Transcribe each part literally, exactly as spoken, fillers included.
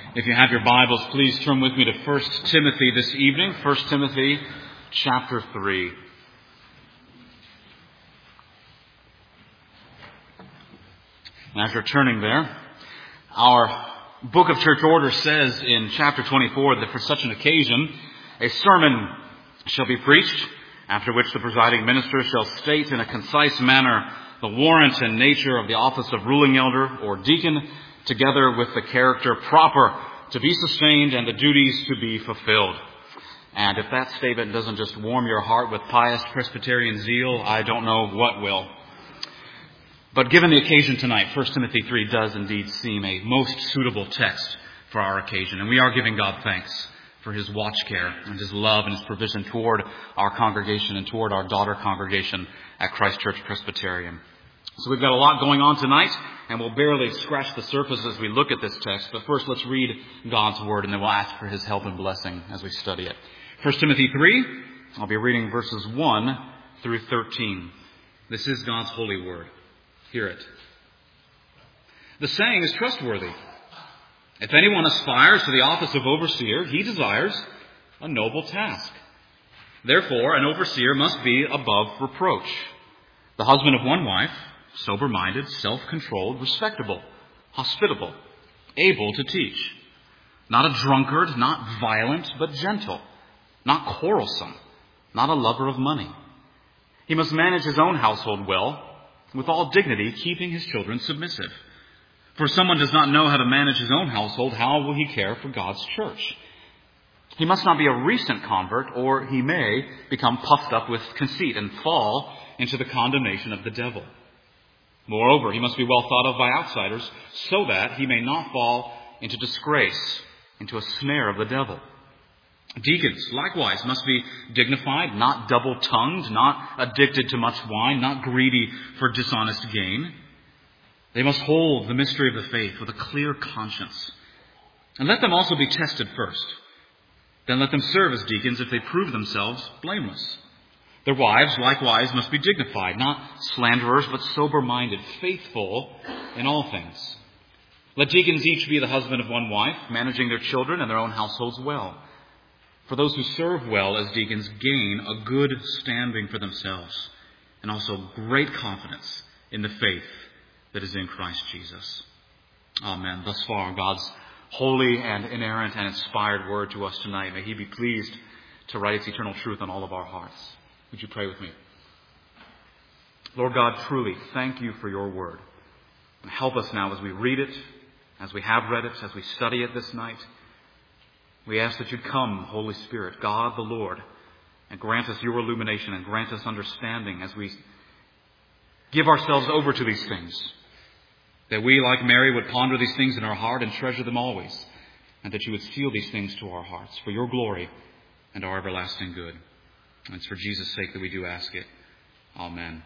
If you have your Bibles, please turn with me to First Timothy this evening. First Timothy chapter three. And as you're turning there, our Book of Church Order says in chapter twenty-four that for such an occasion, a sermon shall be preached, after which the presiding minister shall state in a concise manner the warrant and nature of the office of ruling elder or deacon, together with the character proper to be sustained and the duties to be fulfilled. And if that statement doesn't just warm your heart with pious Presbyterian zeal, I don't know what will. But given the occasion tonight, First Timothy three does indeed seem a most suitable text for our occasion. And we are giving God thanks for His watch care and His love and His provision toward our congregation and toward our daughter congregation at Christ Church Presbyterian. So we've got a lot going on tonight, and we'll barely scratch the surface as we look at this text. But first, let's read God's Word, and then we'll ask for His help and blessing as we study it. First Timothy three, I'll be reading verses one through thirteen. This is God's holy Word. Hear it. The saying is trustworthy. If anyone aspires to the office of overseer, he desires a noble task. Therefore, an overseer must be above reproach, the husband of one wife, sober-minded, self-controlled, respectable, hospitable, able to teach, not a drunkard, not violent, but gentle, not quarrelsome, not a lover of money. He must manage his own household well, with all dignity, keeping his children submissive. For if someone does not know how to manage his own household, how will he care for God's church? He must not be a recent convert, or he may become puffed up with conceit and fall into the condemnation of the devil. Moreover, he must be well thought of by outsiders, so that he may not fall into disgrace, into a snare of the devil. Deacons, likewise, must be dignified, not double-tongued, not addicted to much wine, not greedy for dishonest gain. They must hold the mystery of the faith with a clear conscience. And let them also be tested first. Then let them serve as deacons if they prove themselves blameless. Their wives, likewise, must be dignified, not slanderers, but sober-minded, faithful in all things. Let deacons each be the husband of one wife, managing their children and their own households well. For those who serve well as deacons gain a good standing for themselves, and also great confidence in the faith that is in Christ Jesus. Amen. Thus far, God's holy and inerrant and inspired word to us tonight. May He be pleased to write its eternal truth on all of our hearts. Would you pray with me? Lord God, truly, thank you for your word. And help us now as we read it, as we have read it, as we study it this night. We ask that you'd come, Holy Spirit, God the Lord, and grant us your illumination and grant us understanding as we give ourselves over to these things. That we, like Mary, would ponder these things in our heart and treasure them always. And that you would seal these things to our hearts for your glory and our everlasting good. And it's for Jesus' sake that we do ask it. Amen.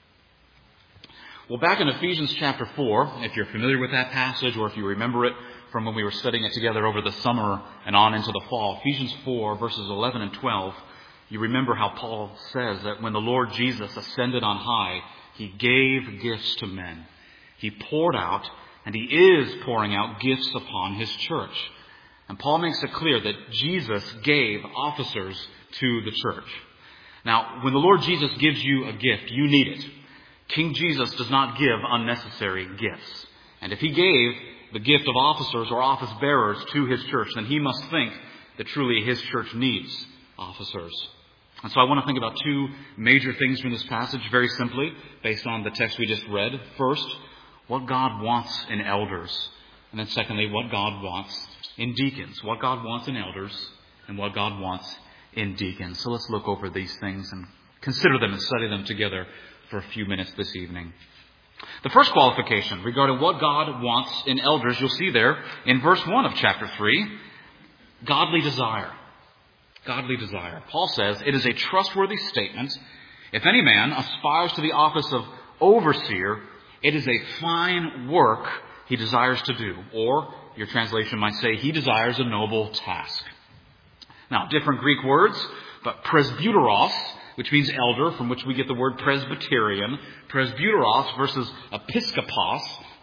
Well, back in Ephesians chapter four, if you're familiar with that passage or if you remember it from when we were studying it together over the summer and on into the fall, Ephesians four, verses eleven and twelve, you remember how Paul says that when the Lord Jesus ascended on high, He gave gifts to men. He poured out, and He is pouring out gifts upon His church. And Paul makes it clear that Jesus gave officers to the church. Now, when the Lord Jesus gives you a gift, you need it. King Jesus does not give unnecessary gifts. And if He gave the gift of officers or office bearers to His church, then He must think that truly His church needs officers. And so I want to think about two major things from this passage very simply, based on the text we just read. First, what God wants in elders. And then secondly, what God wants in deacons. What God wants in elders and what God wants in deacons. So let's look over these things and consider them and study them together for a few minutes this evening. The first qualification regarding what God wants in elders, you'll see there in verse one of chapter three, godly desire. Godly desire. Paul says, it is a trustworthy statement. If any man aspires to the office of overseer, it is a fine work he desires to do. Or, your translation might say, he desires a noble task. Now, different Greek words, but presbyteros, which means elder, from which we get the word Presbyterian. Presbyteros versus episkopos,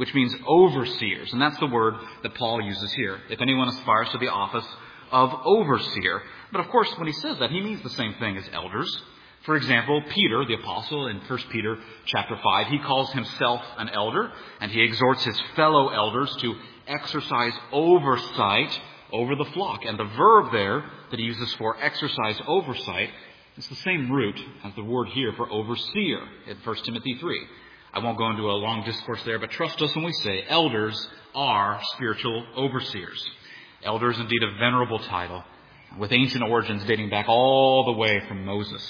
which means overseers. And that's the word that Paul uses here, if anyone aspires to the office of overseer. But of course, when he says that, he means the same thing as elders. For example, Peter, the apostle, in First Peter chapter five, he calls himself an elder, and he exhorts his fellow elders to exercise oversight over the flock. And the verb there that he uses for exercise oversight is the same root as the word here for overseer in First Timothy three. I won't go into a long discourse there, but trust us when we say elders are spiritual overseers. Elder is indeed a venerable title with ancient origins dating back all the way from Moses.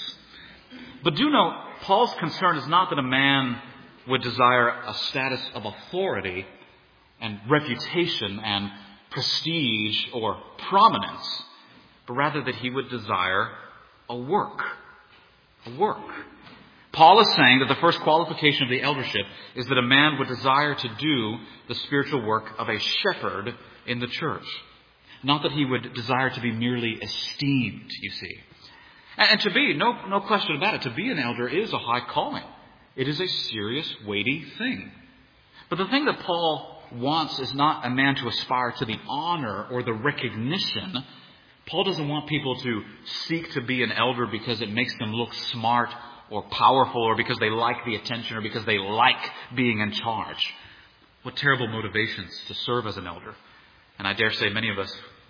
But do note, Paul's concern is not that a man would desire a status of authority and reputation and prestige or prominence, but rather that he would desire a work. A work. Paul is saying that the first qualification of the eldership is that a man would desire to do the spiritual work of a shepherd in the church. Not that he would desire to be merely esteemed, you see. And to be, no, no question about it, to be an elder is a high calling. It is a serious, weighty thing. But the thing that Paul wants is not a man to aspire to the honor or the recognition. Paul doesn't want people to seek to be an elder because it makes them look smart or powerful or because they like the attention or because they like being in charge. What terrible motivations to serve as an elder. And I dare say many of us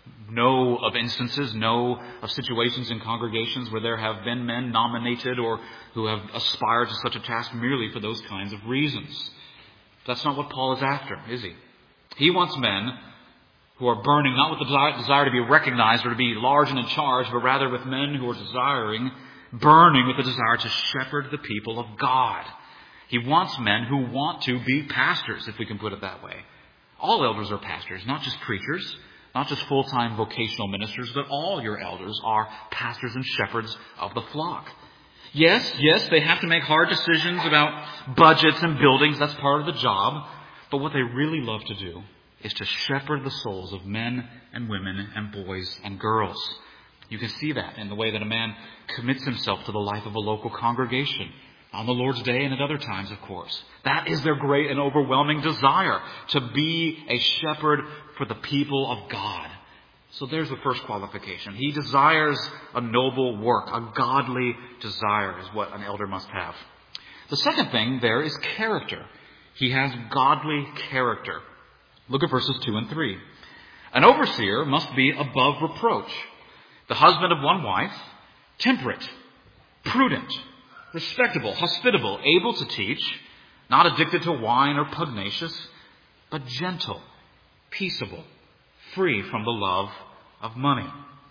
know of instances, know of situations in congregations where there have been men nominated or who have aspired to such a task merely for those kinds of reasons. That's not what Paul is after, is he? He wants men who are burning not with the desire, desire to be recognized or to be large and in charge, but rather with men who are desiring, burning with the desire to shepherd the people of God. He wants men who want to be pastors, if we can put it that way. All elders are pastors, not just preachers, not just full-time vocational ministers, but all your elders are pastors and shepherds of the flock. Yes, yes, they have to make hard decisions about budgets and buildings. That's part of the job. But what they really love to do is to shepherd the souls of men and women and boys and girls. You can see that in the way that a man commits himself to the life of a local congregation. On the Lord's Day and at other times, of course. That is their great and overwhelming desire, to be a shepherd for the people of God. So there's the first qualification. He desires a noble work. A godly desire is what an elder must have. The second thing there is character. He has godly character. Look at verses two and three. An overseer must be above reproach, the husband of one wife, temperate, prudent, respectable, hospitable, able to teach, not addicted to wine or pugnacious, but gentle, peaceable, free from the love of money.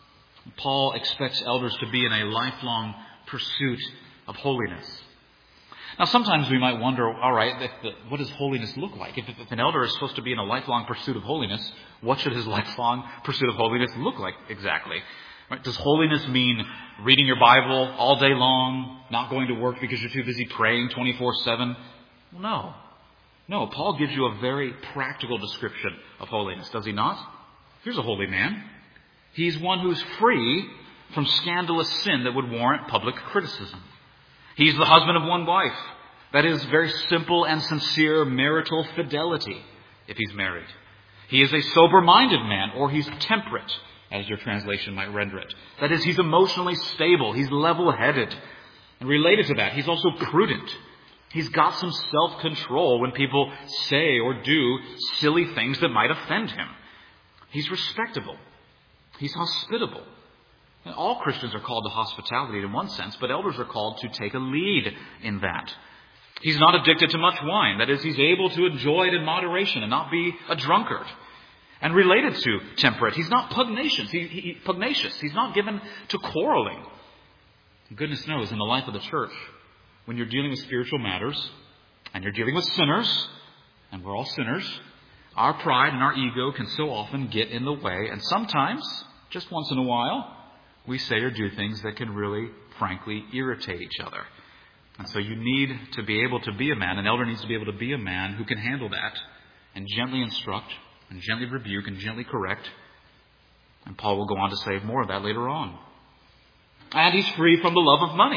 Paul expects elders to be in a lifelong pursuit of holiness. Now, sometimes we might wonder, all right, if the, what does holiness look like? If, if an elder is supposed to be in a lifelong pursuit of holiness, what should his lifelong pursuit of holiness look like exactly? Right? Does holiness mean reading your Bible all day long, not going to work because you're too busy praying twenty-four seven? Well, no. No, Paul gives you a very practical description of holiness, does he not? Here's a holy man. He's one who's free from scandalous sin that would warrant public criticism. He's the husband of one wife. That is very simple and sincere marital fidelity if he's married. He is a sober-minded man, or he's temperate, as your translation might render it. That is, he's emotionally stable. He's level-headed. And related to that, he's also prudent. He's got some self-control when people say or do silly things that might offend him. He's respectable. He's hospitable. And all Christians are called to hospitality in one sense, but elders are called to take a lead in that. He's not addicted to much wine. That is, he's able to enjoy it in moderation and not be a drunkard. And related to temperate, he's not pugnacious. He, he, pugnacious. He's not given to quarreling. And goodness knows, in the life of the church, when you're dealing with spiritual matters, and you're dealing with sinners, and we're all sinners, our pride and our ego can so often get in the way. And sometimes, just once in a while, we say or do things that can really, frankly, irritate each other. And so you need to be able to be a man, an elder needs to be able to be a man who can handle that and gently instruct and gently rebuke and gently correct. And Paul will go on to say more of that later on. And he's free from the love of money.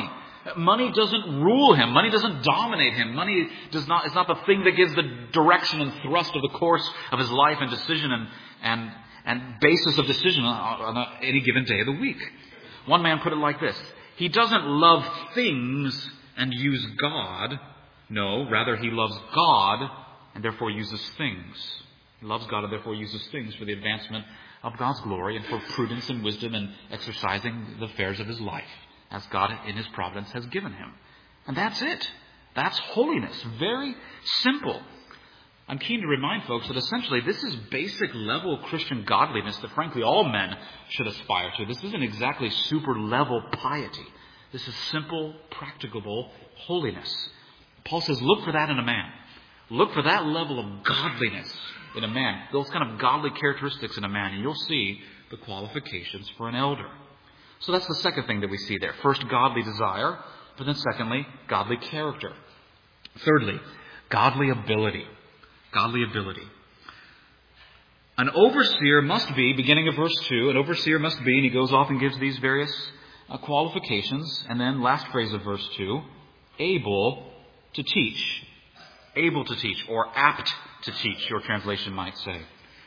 Money doesn't rule him. Money doesn't dominate him. Money does not, is not the thing that gives the direction and thrust of the course of his life and decision and, and, and basis of decision on, on any given day of the week. One man put it like this: he doesn't love things and use God. No, rather he loves God and therefore uses things. He loves God and therefore uses things for the advancement of God's glory and for prudence and wisdom and exercising the affairs of his life as God in his providence has given him. And that's it. That's holiness. Very simple. I'm keen to remind folks that essentially this is basic level Christian godliness that frankly all men should aspire to. This isn't exactly super level piety. This is simple, practicable holiness. Paul says, look for that in a man. Look for that level of godliness in a man. Those kind of godly characteristics in a man. And you'll see the qualifications for an elder. So that's the second thing that we see there. First, godly desire. But then secondly, godly character. Thirdly, godly ability. Godly ability. An overseer must be, beginning of verse two, an overseer must be, and he goes off and gives these various uh, qualifications. And then last phrase of verse two, able to teach. Able to teach, or apt to teach, your translation might say.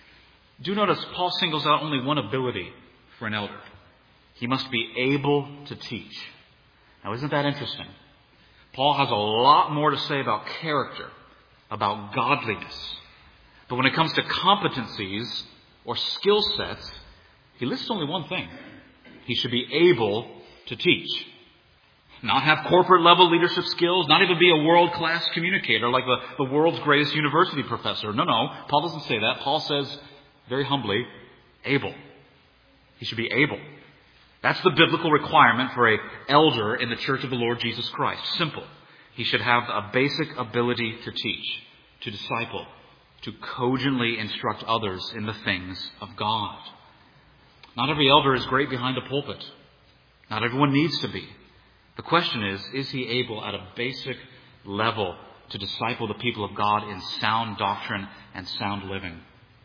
Do notice Paul singles out only one ability for an elder. He must be able to teach. Now, isn't that interesting? Paul has a lot more to say about character, about godliness. But when it comes to competencies or skill sets, he lists only one thing. He should be able to teach. Not have corporate level leadership skills, not even be a world-class communicator like the, the world's greatest university professor. No, no, Paul doesn't say that. Paul says, very humbly, able. He should be able. That's the biblical requirement for an elder in the church of the Lord Jesus Christ. Simple. He should have a basic ability to teach, to disciple, to cogently instruct others in the things of God. Not every elder is great behind a pulpit. Not everyone needs to be. The question is, is he able at a basic level to disciple the people of God in sound doctrine and sound living?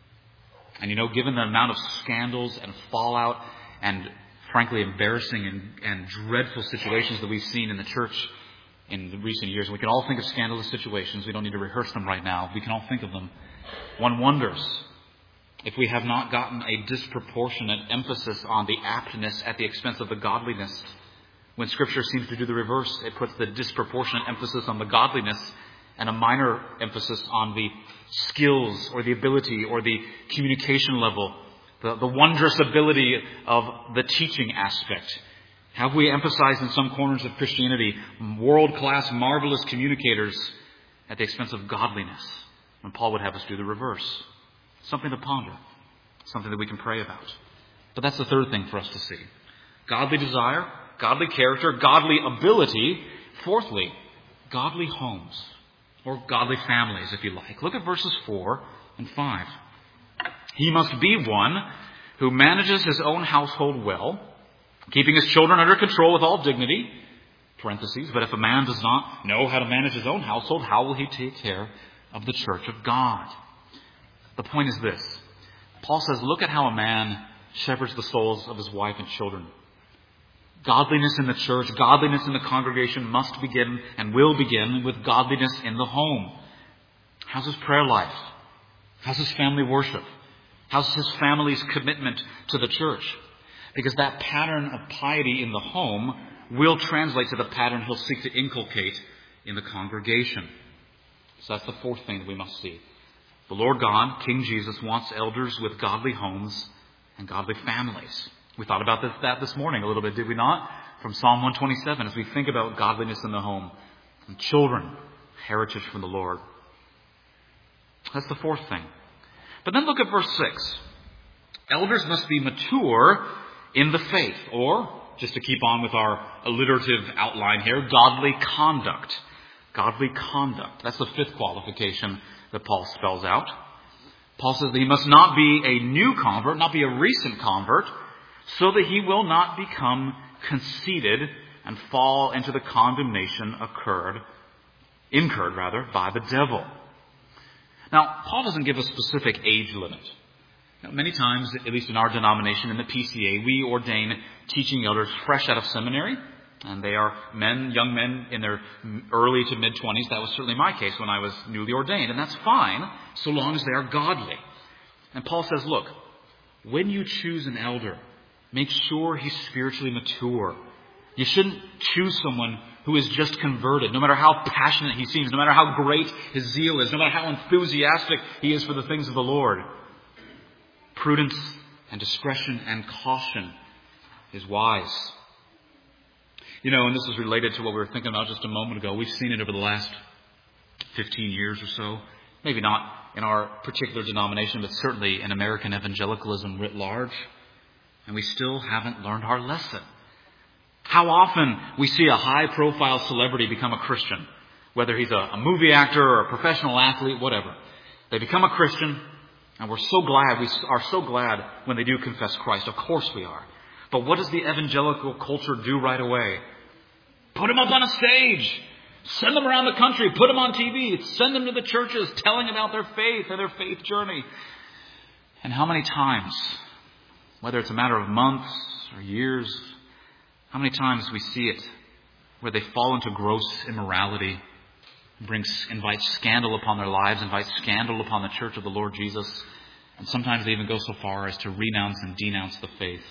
And you know, given the amount of scandals and fallout and frankly embarrassing and, and dreadful situations that we've seen in the church in the recent years, we can all think of scandalous situations. We don't need to rehearse them right now. We can all think of them. One wonders if we have not gotten a disproportionate emphasis on the aptness at the expense of the godliness. When Scripture seems to do the reverse, it puts the disproportionate emphasis on the godliness and a minor emphasis on the skills or the ability or the communication level, the, the wondrous ability of the teaching aspect. Have we emphasized in some corners of Christianity world-class, marvelous communicators at the expense of godliness, when Paul would have us do the reverse? Something to ponder, something that we can pray about. But that's the third thing for us to see. Godly desire, godly character, godly ability. Fourthly, godly homes, or godly families, if you like. Look at verses four and five. He must be one who manages his own household well, keeping his children under control with all dignity. Parentheses, but if a man does not know how to manage his own household, how will he take care of the church of God? The point is this. Paul says, look at how a man shepherds the souls of his wife and children. Godliness in the church, godliness in the congregation must begin and will begin with godliness in the home. How's his prayer life? How's his family worship? How's his family's commitment to the church? Because that pattern of piety in the home will translate to the pattern he'll seek to inculcate in the congregation. So that's the fourth thing that we must see. The Lord God, King Jesus, wants elders with godly homes and godly families. We thought about this, that this morning a little bit, did we not? From Psalm one twenty-seven, as we think about godliness in the home. And children, heritage from the Lord. That's the fourth thing. But then look at verse six. Elders must be mature in the faith, or, just to keep on with our alliterative outline here, godly conduct. Godly conduct. That's the fifth qualification that Paul spells out. Paul says that he must not be a new convert, not be a recent convert, so that he will not become conceited and fall into the condemnation occurred, incurred rather, by the devil. Now, Paul doesn't give a specific age limit. Now, many times, at least in our denomination, in the P C A, we ordain teaching elders fresh out of seminary, And they are men, young men in their early to mid-twenties. That was certainly my case when I was newly ordained. And that's fine, so long as they are godly. And Paul says, look, when you choose an elder, make sure he's spiritually mature. You shouldn't choose someone who is just converted, no matter how passionate he seems, no matter how great his zeal is, no matter how enthusiastic he is for the things of the Lord. Prudence and discretion and caution is wise. You know, and this is related to what we were thinking about just a moment ago. We've seen it over the last fifteen years or so. Maybe not in our particular denomination, but certainly in American evangelicalism writ large. And we still haven't learned our lesson. How often we see a high-profile celebrity become a Christian, whether he's a, a movie actor or a professional athlete, whatever. They become a Christian, and we're so glad, we are so glad when they do confess Christ. Of course we are. But what does the evangelical culture do right away? Put them up on a stage. Send them around the country. Put them on T V. Send them to the churches telling about their faith and their faith journey. And how many times, whether it's a matter of months or years, how many times we see it where they fall into gross immorality, brings, invite scandal upon their lives, invite scandal upon the church of the Lord Jesus, and sometimes they even go so far as to renounce and denounce the faith.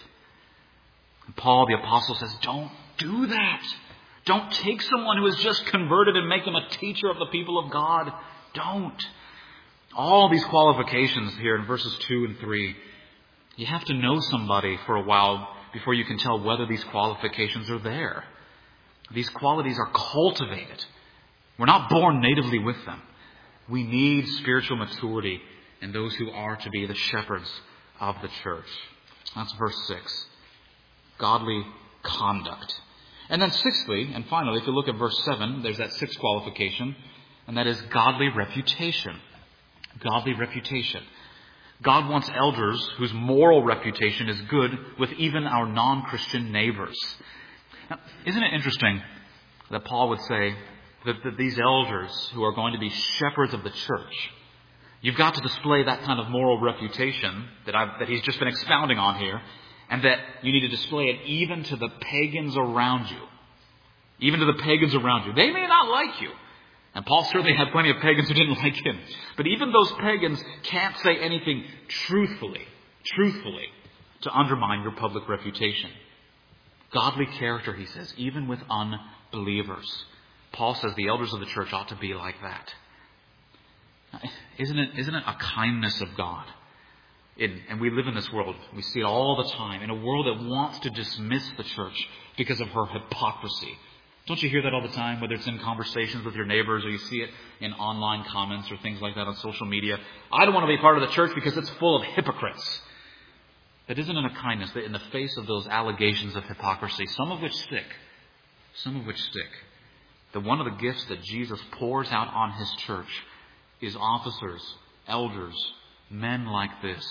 And Paul, the apostle, says, don't do that. Don't take someone who is just converted and make them a teacher of the people of God. Don't. All these qualifications here in verses two and three, you have to know somebody for a while before you can tell whether these qualifications are there. These qualities are cultivated. We're not born natively with them. We need spiritual maturity in those who are to be the shepherds of the church. That's verse six. Godly conduct. And then sixthly, and finally, if you look at verse seven, there's that sixth qualification, and that is godly reputation. Godly reputation. God wants elders whose moral reputation is good with even our non-Christian neighbors. Now, isn't it interesting that Paul would say that, that these elders who are going to be shepherds of the church, you've got to display that kind of moral reputation that, I've, that he's just been expounding on here, and that you need to display it even to the pagans around you. Even to the pagans around you. They may not like you. And Paul certainly had plenty of pagans who didn't like him. But even those pagans can't say anything truthfully, truthfully, to undermine your public reputation. Godly character, he says, even with unbelievers. Paul says the elders of the church ought to be like that. Isn't it, isn't it a kindness of God? In, and we live in this world, we see it all the time, in a world that wants to dismiss the church because of her hypocrisy. Don't you hear that all the time, whether it's in conversations with your neighbors or you see it in online comments or things like that on social media? I don't want to be part of the church because it's full of hypocrites. That isn't in a kindness, that in the face of those allegations of hypocrisy, some of which stick, some of which stick, that one of the gifts that Jesus pours out on his church is officers, elders, men like this.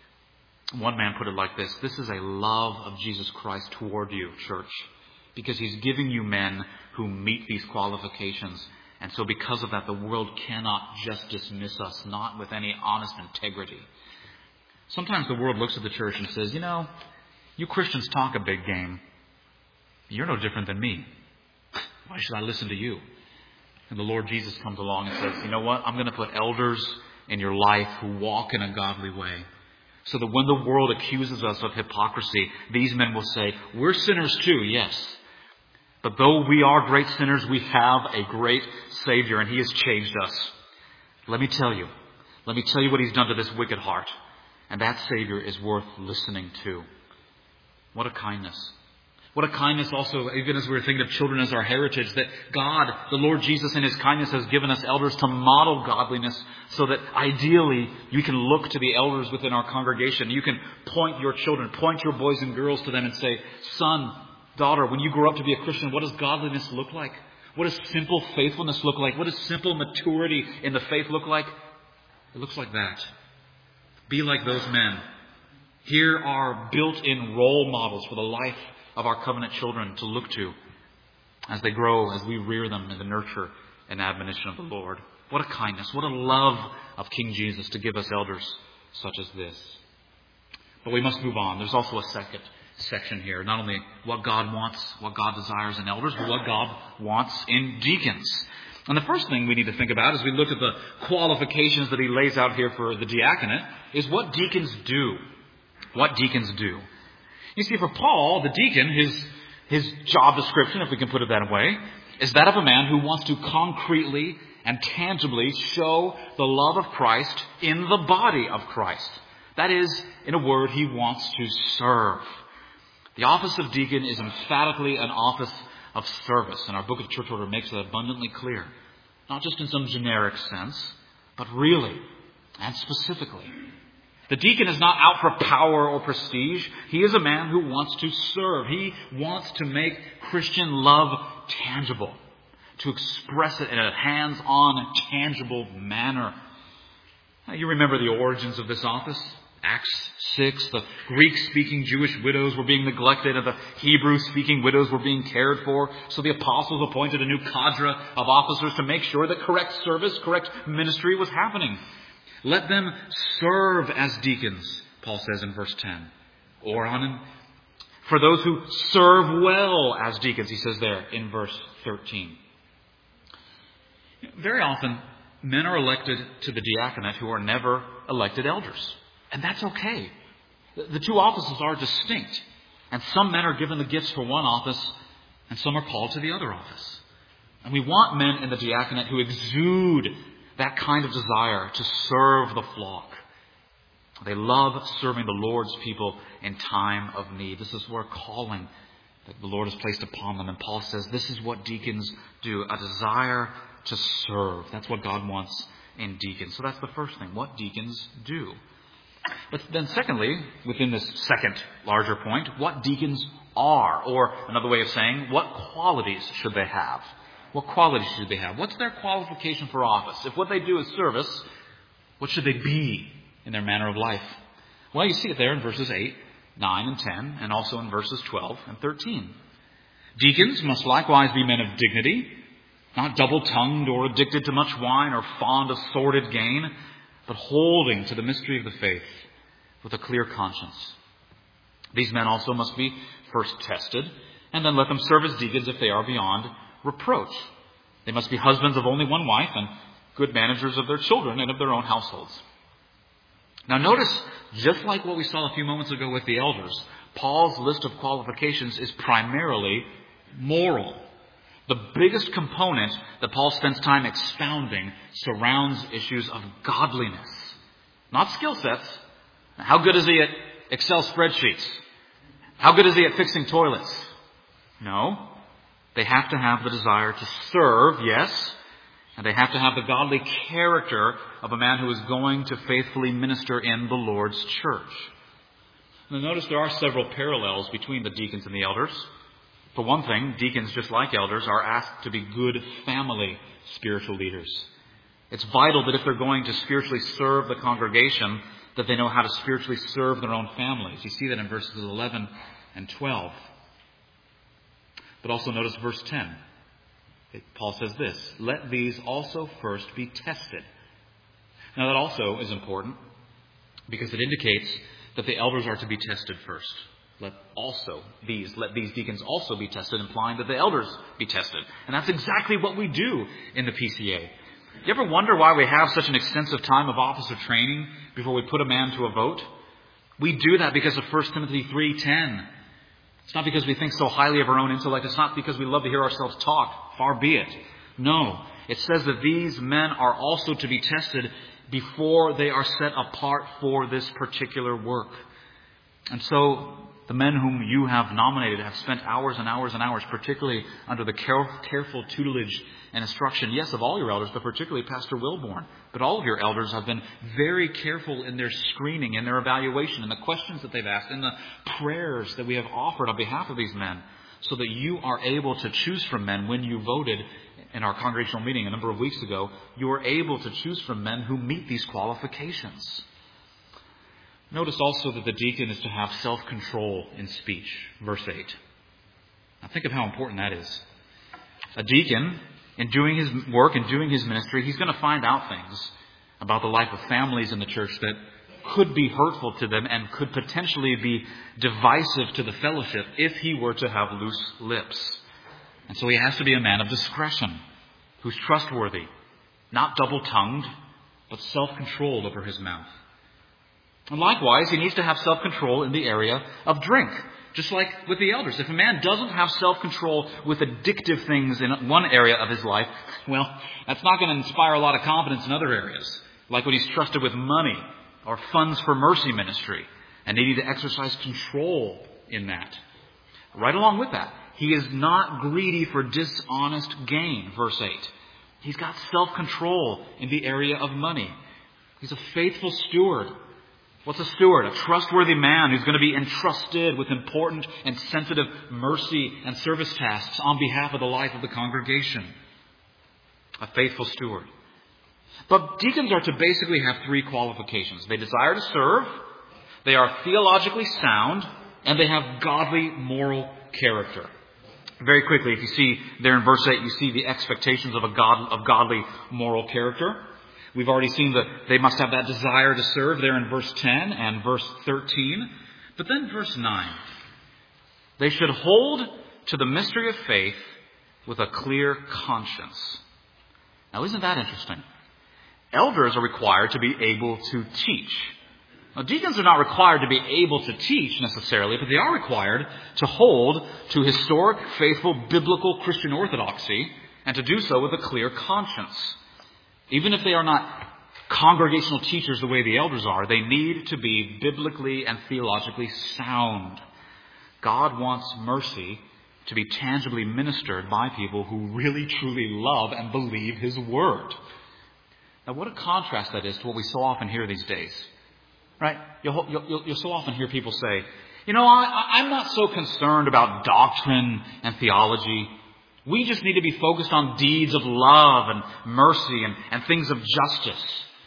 One man put it like this: this is a love of Jesus Christ toward you, church, because he's giving you men who meet these qualifications. And so because of that, the world cannot just dismiss us, not with any honest integrity. Sometimes the world looks at the church and says, you know, you Christians talk a big game. You're no different than me. Why should I listen to you? And the Lord Jesus comes along and says, you know what? I'm going to put elders in your life who walk in a godly way. So that when the world accuses us of hypocrisy, these men will say, we're sinners too, yes. But though we are great sinners, we have a great Savior, and he has changed us. Let me tell you. Let me tell you what he's done to this wicked heart. And that Savior is worth listening to. What a kindness. What a kindness also, even as we were thinking of children as our heritage, that God, the Lord Jesus in his kindness, has given us elders to model godliness so that ideally you can look to the elders within our congregation. You can point your children, point your boys and girls to them and say, son, daughter, when you grow up to be a Christian, what does godliness look like? What does simple faithfulness look like? What does simple maturity in the faith look like? It looks like that. Be like those men. Here are built-in role models for the life of our covenant children to look to as they grow, as we rear them in the nurture and admonition of the Lord. What a kindness, what a love of King Jesus to give us elders such as this. But we must move on. There's also a second, section here. Not only what God wants, what God desires in elders, but what God wants in deacons. And the first thing we need to think about as we look at the qualifications that he lays out here for the diaconate is what deacons do. What deacons do. You see, for Paul, the deacon, his, his job description, if we can put it that way, is that of a man who wants to concretely and tangibly show the love of Christ in the body of Christ. That is, in a word, he wants to serve. The office of deacon is emphatically an office of service, and our book of church order makes it abundantly clear. Not just in some generic sense, but really and specifically. The deacon is not out for power or prestige. He is a man who wants to serve. He wants to make Christian love tangible, to express it in a hands-on, tangible manner. Now, you remember the origins of this office? Acts six, the Greek-speaking Jewish widows were being neglected and the Hebrew-speaking widows were being cared for. So the apostles appointed a new cadre of officers to make sure that correct service, correct ministry was happening. Let them serve as deacons, Paul says in verse ten. Or on for those who serve well as deacons, he says there in verse thirteen. Very often, men are elected to the diaconate who are never elected elders. And that's okay. The two offices are distinct. And some men are given the gifts for one office, and some are called to the other office. And we want men in the diaconate who exude that kind of desire to serve the flock. They love serving the Lord's people in time of need. This is where calling that the Lord has placed upon them. And Paul says this is what deacons do, a desire to serve. That's what God wants in deacons. So that's the first thing, what deacons do. But then secondly, within this second larger point, what deacons are, or another way of saying, what qualities should they have? What qualities should they have? What's their qualification for office? If what they do is service, what should they be in their manner of life? Well, you see it there in verses eight, nine, and ten, and also in verses twelve and thirteen. Deacons must likewise be men of dignity, not double-tongued or addicted to much wine or fond of sordid gain, but holding to the mystery of the faith with a clear conscience. These men also must be first tested, and then let them serve as deacons if they are beyond reproach. They must be husbands of only one wife and good managers of their children and of their own households. Now notice, just like what we saw a few moments ago with the elders, Paul's list of qualifications is primarily moral. The biggest component that Paul spends time expounding surrounds issues of godliness, not skill sets. How good is he at Excel spreadsheets? How good is he at fixing toilets? No. They have to have the desire to serve, yes, and they have to have the godly character of a man who is going to faithfully minister in the Lord's church. Now notice there are several parallels between the deacons and the elders. For one thing, deacons, just like elders, are asked to be good family spiritual leaders. It's vital that if they're going to spiritually serve the congregation, that they know how to spiritually serve their own families. You see that in verses eleven and twelve. But also notice verse ten. Paul says this, let these also first be tested. Now that also is important because it indicates that the elders are to be tested first. Let also these, let these deacons also be tested, implying that the elders be tested. And that's exactly what we do in the P C A. You ever wonder why we have such an extensive time of officer training before we put a man to a vote? We do that because of First Timothy three ten. It's not because we think so highly of our own intellect. It's not because we love to hear ourselves talk. Far be it. No. It says that these men are also to be tested before they are set apart for this particular work. And so the men whom you have nominated have spent hours and hours and hours, particularly under the care- careful tutelage and instruction, yes, of all your elders, but particularly Pastor Wilborn. But all of your elders have been very careful in their screening, in their evaluation, in the questions that they've asked, in the prayers that we have offered on behalf of these men, so that you are able to choose from men. When you voted in our congregational meeting a number of weeks ago, you were able to choose from men who meet these qualifications. Notice also that the deacon is to have self-control in speech. Verse eight. Now think of how important that is. A deacon, in doing his work and doing his ministry, he's going to find out things about the life of families in the church that could be hurtful to them and could potentially be divisive to the fellowship if he were to have loose lips. And so he has to be a man of discretion, who's trustworthy, not double-tongued, but self-controlled over his mouth. And likewise, he needs to have self-control in the area of drink. Just like with the elders. If a man doesn't have self-control with addictive things in one area of his life, well, that's not going to inspire a lot of confidence in other areas. Like when he's trusted with money or funds for mercy ministry and needing to exercise control in that. Right along with that, he is not greedy for dishonest gain, verse eight. He's got self-control in the area of money. He's a faithful steward. What's a steward? A trustworthy man who's going to be entrusted with important and sensitive mercy and service tasks on behalf of the life of the congregation. A faithful steward. But deacons are to basically have three qualifications. They desire to serve, they are theologically sound, and they have godly moral character. Very quickly, if you see there in verse eight, you see the expectations of a god, of godly moral character. We've already seen that they must have that desire to serve there in verse ten and verse thirteen. But then verse nine. They should hold to the mystery of faith with a clear conscience. Now, isn't that interesting? Elders are required to be able to teach. Now, deacons are not required to be able to teach necessarily, but they are required to hold to historic, faithful, biblical Christian orthodoxy and to do so with a clear conscience. Even if they are not congregational teachers the way the elders are, they need to be biblically and theologically sound. God wants mercy to be tangibly ministered by people who really, truly love and believe His Word. Now, what a contrast that is to what we so often hear these days. Right? You'll, you'll, you'll so often hear people say, you know, I, I'm not so concerned about doctrine and theology. We just need to be focused on deeds of love and mercy and, and things of justice.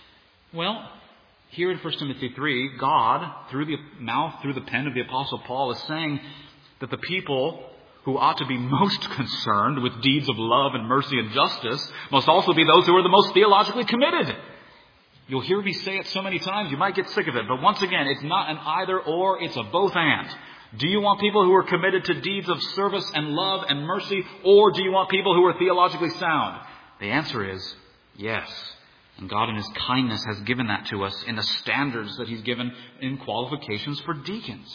Well, here in First Timothy three, God, through the mouth, through the pen of the Apostle Paul, is saying that the people who ought to be most concerned with deeds of love and mercy and justice must also be those who are the most theologically committed. You'll hear me say it so many times, you might get sick of it. But once again, it's not an either or, it's a both and. Do you want people who are committed to deeds of service and love and mercy, or do you want people who are theologically sound? The answer is yes. And God in His kindness has given that to us in the standards that He's given in qualifications for deacons.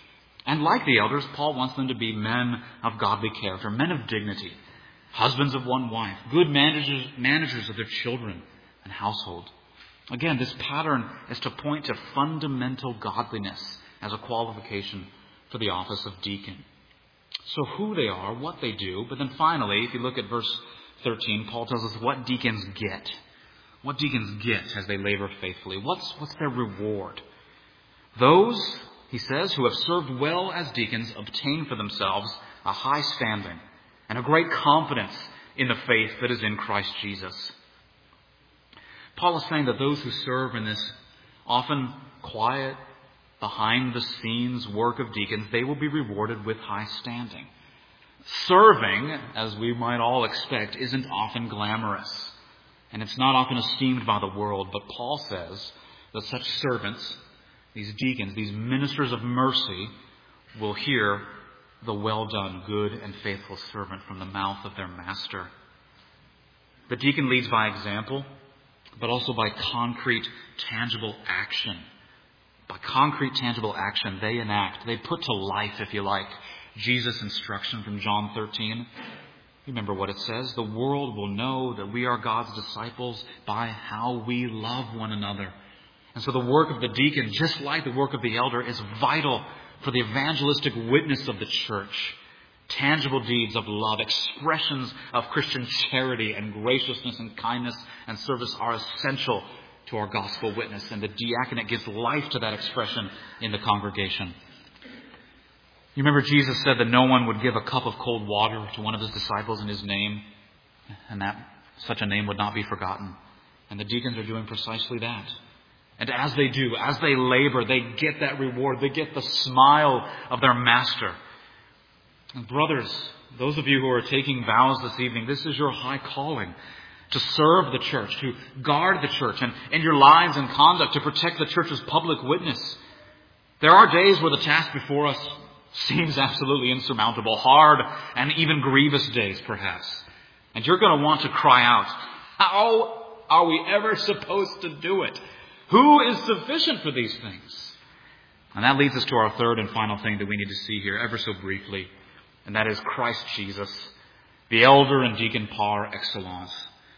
And like the elders, Paul wants them to be men of godly character, men of dignity, husbands of one wife, good managers, managers of their children and household. Again, this pattern is to point to fundamental godliness as a qualification for the office of deacon. So who they are, what they do, but then finally, if you look at verse thirteen, Paul tells us what deacons get. What deacons get as they labor faithfully. What's, what's their reward? Those, he says, who have served well as deacons obtain for themselves a high standing and a great confidence in the faith that is in Christ Jesus. Paul is saying that those who serve in this often quiet, behind-the-scenes work of deacons, they will be rewarded with high standing. Serving, as we might all expect, isn't often glamorous, and it's not often esteemed by the world. But Paul says that such servants, these deacons, these ministers of mercy, will hear the well done, good and faithful servant from the mouth of their master. The deacon leads by example, but also by concrete, tangible action. By concrete, tangible action, they enact, they put to life, if you like, Jesus' instruction from John thirteen. Remember what it says? The world will know that we are God's disciples by how we love one another. And so the work of the deacon, just like the work of the elder, is vital for the evangelistic witness of the church. Tangible deeds of love, expressions of Christian charity and graciousness and kindness and service are essential to our gospel witness. And the diaconate gives life to that expression in the congregation. You remember Jesus said that no one would give a cup of cold water to one of His disciples in His name, and that such a name would not be forgotten. And the deacons are doing precisely that. And as they do, as they labor, they get that reward. They get the smile of their master. And brothers, those of you who are taking vows this evening, this is your high calling. to serve the church, to guard the church, and in your lives and conduct to protect the church's public witness. There are days where the task before us seems absolutely insurmountable, hard, and even grievous days, perhaps. And you're going to want to cry out, how are we ever supposed to do it? Who is sufficient for these things? And that leads us to our third and final thing that we need to see here ever so briefly, and that is Christ Jesus, the elder and deacon par excellence.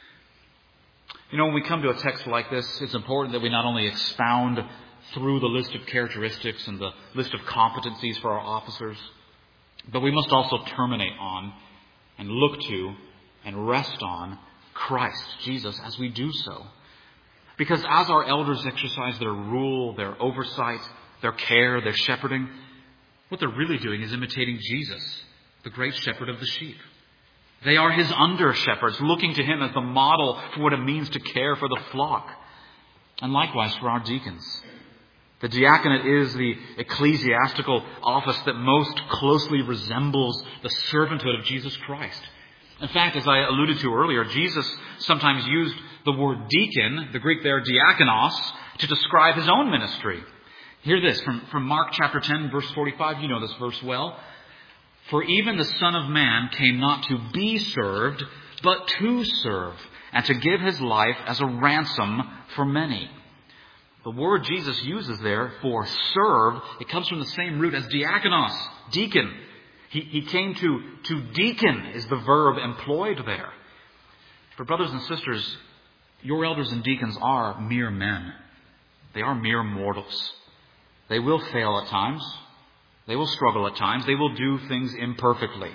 You know, when we come to a text like this, it's important that we not only expound through the list of characteristics and the list of competencies for our officers, but we must also terminate on and look to and rest on Christ Jesus as we do so. Because as our elders exercise their rule, their oversight, their care, their shepherding, what they're really doing is imitating Jesus, the great shepherd of the sheep. They are his under-shepherds, looking to him as the model for what it means to care for the flock. And likewise for our deacons. The diaconate is the ecclesiastical office that most closely resembles the servanthood of Jesus Christ. In fact, as I alluded to earlier, Jesus sometimes used the word deacon, the Greek there, diakonos, to describe his own ministry. Hear this from, from Mark chapter ten, verse forty-five. You know this verse well. For even the Son of Man came not to be served, but to serve, and to give his life as a ransom for many. The word Jesus uses there for serve, it comes from the same root as diakonos, deacon. He, he came to, to deacon is the verb employed there. For brothers and sisters, your elders and deacons are mere men. They are mere mortals. They will fail at times. They will struggle at times. They will do things imperfectly.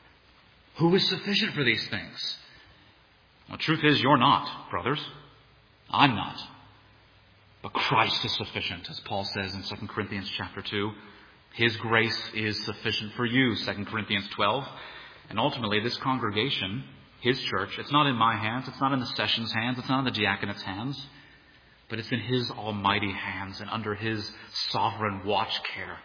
Who is sufficient for these things? The truth is, you're not, brothers. I'm not. But Christ is sufficient, as Paul says in Second Corinthians chapter two. His grace is sufficient for you, Second Corinthians twelve. And ultimately, this congregation, his church, it's not in my hands, it's not in the session's hands, it's not in the diaconate's hands, but it's in his almighty hands and under his sovereign watch care.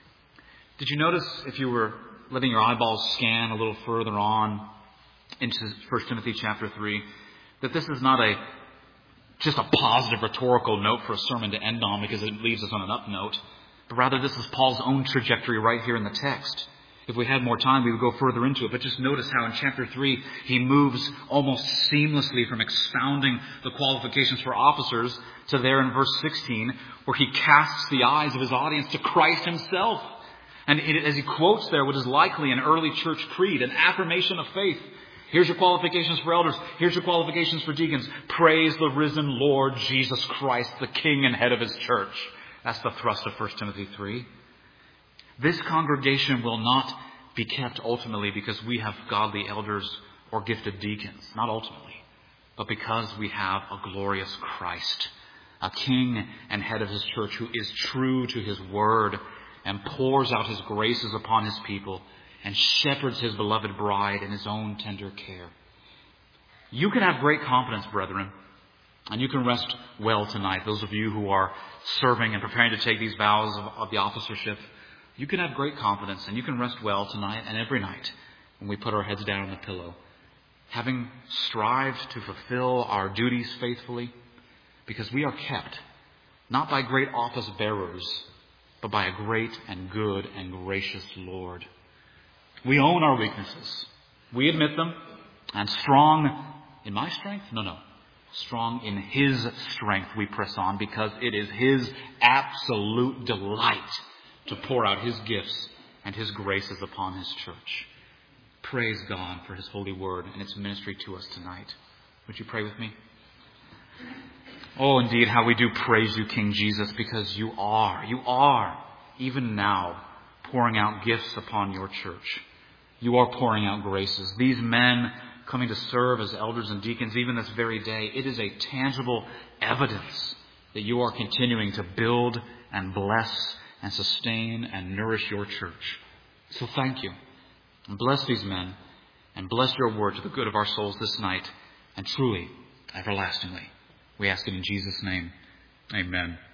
Did you notice, if you were letting your eyeballs scan a little further on into First Timothy chapter three, that this is not a just a positive rhetorical note for a sermon to end on because it leaves us on an up note, but rather this is Paul's own trajectory right here in the text. If we had more time, we would go further into it. But just notice how in chapter three, he moves almost seamlessly from expounding the qualifications for officers to there in verse sixteen, where he casts the eyes of his audience to Christ himself. And it, as he quotes there what is likely an early church creed, an affirmation of faith. Here's your qualifications for elders. Here's your qualifications for deacons. Praise the risen Lord Jesus Christ, the King and head of his church. That's the thrust of First Timothy three. This congregation will not be kept ultimately because we have godly elders or gifted deacons. Not ultimately. But because we have a glorious Christ, a King and head of his church who is true to his word and pours out his graces upon his people and shepherds his beloved bride in his own tender care. You can have great confidence, brethren, and you can rest well tonight. Those of you who are serving and preparing to take these vows of, of the officership, you can have great confidence and you can rest well tonight and every night when we put our heads down on the pillow, having strived to fulfill our duties faithfully, because we are kept not by great office bearers, but by a great and good and gracious Lord. We own our weaknesses. We admit them. And strong in my strength? No, no. Strong in his strength we press on, because it is his absolute delight to pour out his gifts and his graces upon his church. Praise God for his holy word and its ministry to us tonight. Would you pray with me? Oh, indeed, how we do praise you, King Jesus, because you are, you are, even now, pouring out gifts upon your church. You are pouring out graces. These men coming to serve as elders and deacons, even this very day, it is a tangible evidence that you are continuing to build and bless and sustain and nourish your church. So thank you. And bless these men and bless your word to the good of our souls this night and truly, everlastingly. We ask it in Jesus' name. Amen.